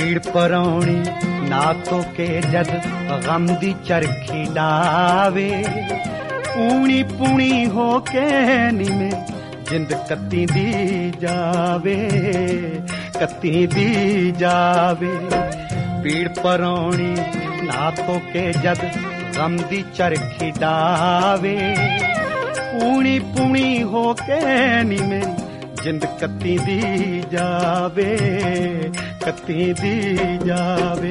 ਪੀੜ ਪਰਾਉਣੀ ਨਾ ਤੋ ਕੇ ਜਦ ਗਮ ਦੀ ਚਰਖੀ ਡਾਵੇ ਪੂਣੀ ਪੂਣੀ ਹੋ ਕੇ ਨੀ ਮੇਰੀ ਜਿੰਦ ਕੱਤੀ ਦੀ ਜਾਵੇ ਕੱਤੀ ਦੀ ਜਾਵੇ ਪੀੜ ਪਰਾਉਣੀ ਨਾ ਤੋ ਕੇ ਜਦ ਗਮ ਦੀ ਚਰਖੀ ਡਾਵੇ ਪੂਣੀ ਪੂਣੀ ਹੋ ਕੇ ਨੀ ਮੇਰੀ ਜਿੰਦ ਕੱਤੀ ਦੀ ਜਾਵੇ ਕੱਤੀ ਦੀ ਜਾਵੇ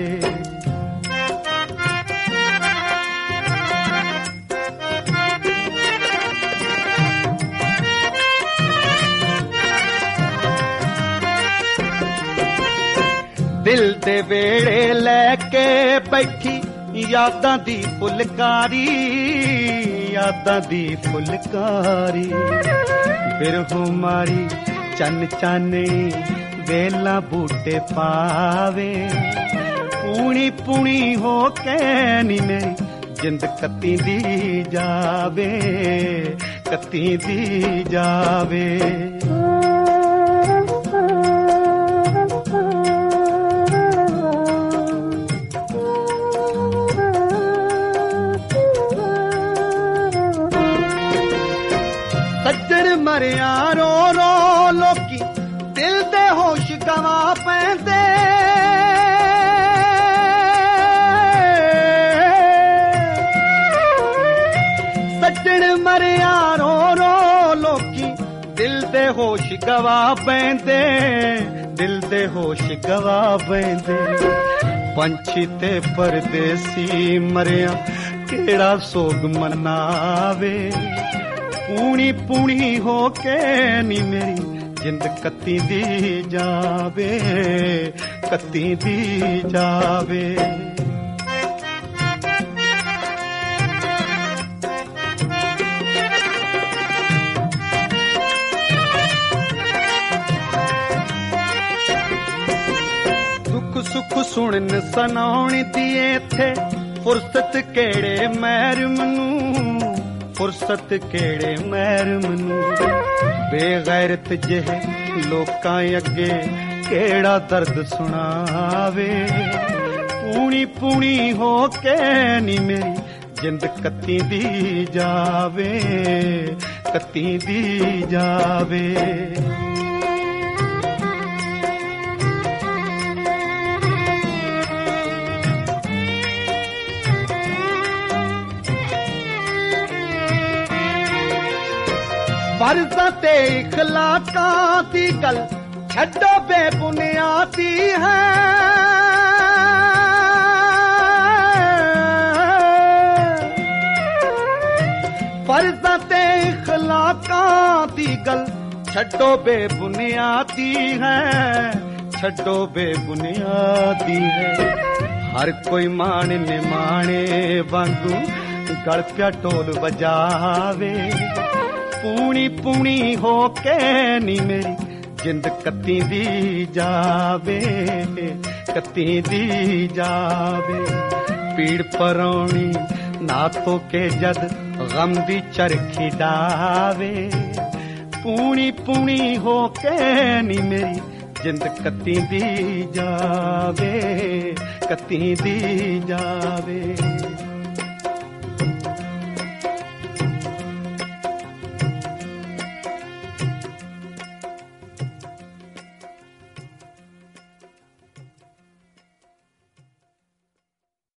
ਦਿਲ ਦੇ ਵੇੜੇ ਲੈ ਕੇ ਬੈਠੀ ਯਾਦਾਂ ਦੀ ਫੁਲਕਾਰੀ ਯਾਦਾਂ ਦੀ ਫੁਲਕਾਰੀ ਬਿਰਹੋਂ ਮਾਰੀ ਚੰਨ ਚਾਨਣੀ ਵੇਲਾ ਬੂਟੇ ਪਾਵੇ ਪੂਣੀ ਪੂਣੀ ਹੋ ਕੇ ਨੀ ਮੇਰੀ ਜਿੰਦ ਕੱਤੀ ਦੀ ਜਾਵੇ ਕੱਤੀ ਦੀ ਜਾਵੇ ਸੱਜਣ ਮਰਿਆ ਰੋ ਰੋ ਲੋਕੀ ਦਿਲ ਦੇ ਹੋਸ਼ ਗਵਾ ਪੈਂਦੇ ਸੱਜਣ ਮਰਿਆ ਰੋ ਰੋ ਲੋਕੀ ਦਿਲ ਦੇ ਹੋਸ਼ ਗਵਾ ਪੈਂਦੇ ਦਿਲ ਦੇ ਹੋਸ਼ ਗਵਾ ਪੈਂਦੇ ਪੰਛੀ ਤੇ ਪਰਦੇਸੀ ਮਰਿਆ ਕਿਹੜਾ ਸੋਗ ਮਨਾਵੇ ਪੂਣੀ ਪੂਣੀ ਹੋ ਕੇ ਨੀ ਮੇਰੀ ਜਿੰਦ ਕੱਤੀ ਦੀ ਜਾਵੇ ਕੱਤੀ ਦੀ ਜਾਵੇ ਦੁੱਖ ਸੁੱਖ ਸੁਣਨ ਸੁਣਾਉਣ ਦੀ ਇੱਥੇ ਫੁਰਸਤ ਕਿਹੜੇ ਮਹਿਰਮ ਨੂੰ ਫੁਰਸਤ ਕਿਹੜੇ ਮਹਿਰਮ ਨੂੰ ਬੇਗੈਰਤ ਜਿਹੇ ਲੋਕਾਂ ਅੱਗੇ ਕਿਹੜਾ ਦਰਦ ਸੁਣਾਵੇ ਪੂਣੀ ਪੂਣੀ ਹੋ ਕੇ ਨੀ ਮੇਰੀ ਜਿੰਦ ਕੱਤੀ ਦੀ ਜਾਵੇ ਕੱਤੀ ਦੀ ਜਾਵੇ ਫਰਜ਼ਾਂ ਤੇ ਇਖਲਾਕਾਂ ਦੀ ਗੱਲ ਛੱਡੋ ਬੇਬੁਨਿਆਦੀ ਹੈ ਫਰਜ਼ਾਂ ਤੇ ਇਖਲਾਕਾਂ ਦੀ ਗੱਲ ਛੱਡੋ ਬੇਬੁਨਿਆਦੀ ਹੈ ਛੱਡੋ ਬੇਬੁਨਿਆਦੀ ਹੈ ਹਰ ਕੋਈ ਮਾਣ ਨਿਮਾਣੇ ਵਾਂਗੂ ਗਲ ਪਿਆ ਢੋਲ ਵਜਾਵੇ ਪੂਣੀ ਪੂਣੀ ਹੋ ਕੇ ਨੀ ਮੇਰੀ ਜਿੰਦ ਕੱਤੀ ਦੀ ਜਾਵੇ ਕੱਤੀ ਦੀ ਜਾਵੇ ਪੀੜ ਪਰਾਉਣੀ ਨਾ ਤੋ ਕੇ ਜਦ ਗਮ ਦੀ ਚਰਖੀ ਡਾਵੇ ਪੂਣੀ ਪੂਣੀ ਹੋ ਕੇ ਨੀ ਮੇਰੀ ਜਿੰਦ ਕੱਤੀ ਦੀ ਜਾਵੇ ਕੱਤੀ ਦੀ ਜਾਵੇ